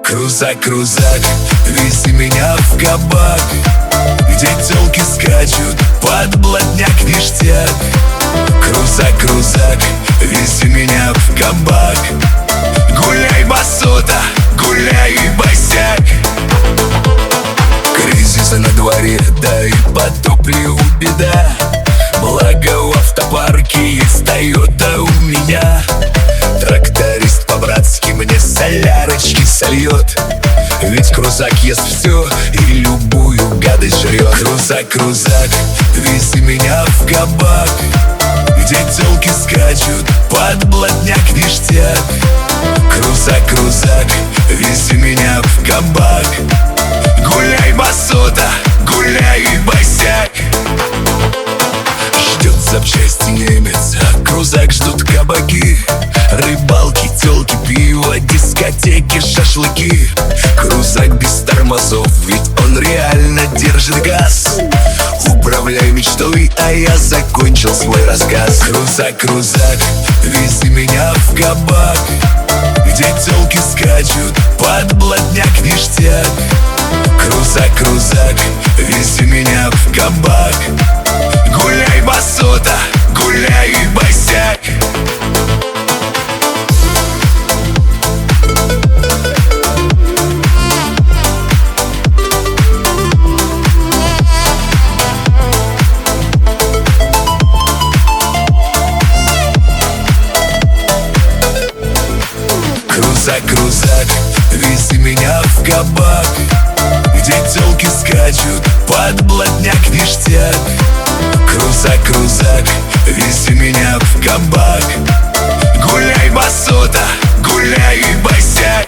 Крузак, крузак, вези меня в кабак, где тёлки скачут под блатняк ништяк. Крузак, крузак, вези меня в кабак, гуляй, басота, гуляй, босяк. Кризис на дворе, да и потоплю беда. Благо в автопарке есть Тойота у меня. Тракторист по-братски мне солярочки сольет, ведь крузак ест все и любую гадость жрет. Крузак, крузак, вези меня в кабак, где тёлки скачут под блатняк ништяк. Крузак, крузак, вези меня в кабак, гуляй, басота, гуляй, босяк. Ждет запчасти немец, а крузак ждут кабаки. Рыбалки, тёлки, пиво, дискотеки, шашлыки. Крузак без тормозов, ведь он реально держит газ. Управляй мечтой, а я закончил свой рассказ. Крузак, крузак, вези меня в кабак, где тёлки скачут под блатняк ништяк. Крузак, крузак, вези меня в кабак, гуляй, басота, гуляй, босяк. Крузак, крузак, вези меня в кабак, где тёлки скачут под блатняк ништяк. Крузак, крузак, вези меня в кабак, гуляй, басота, гуляй, босяк.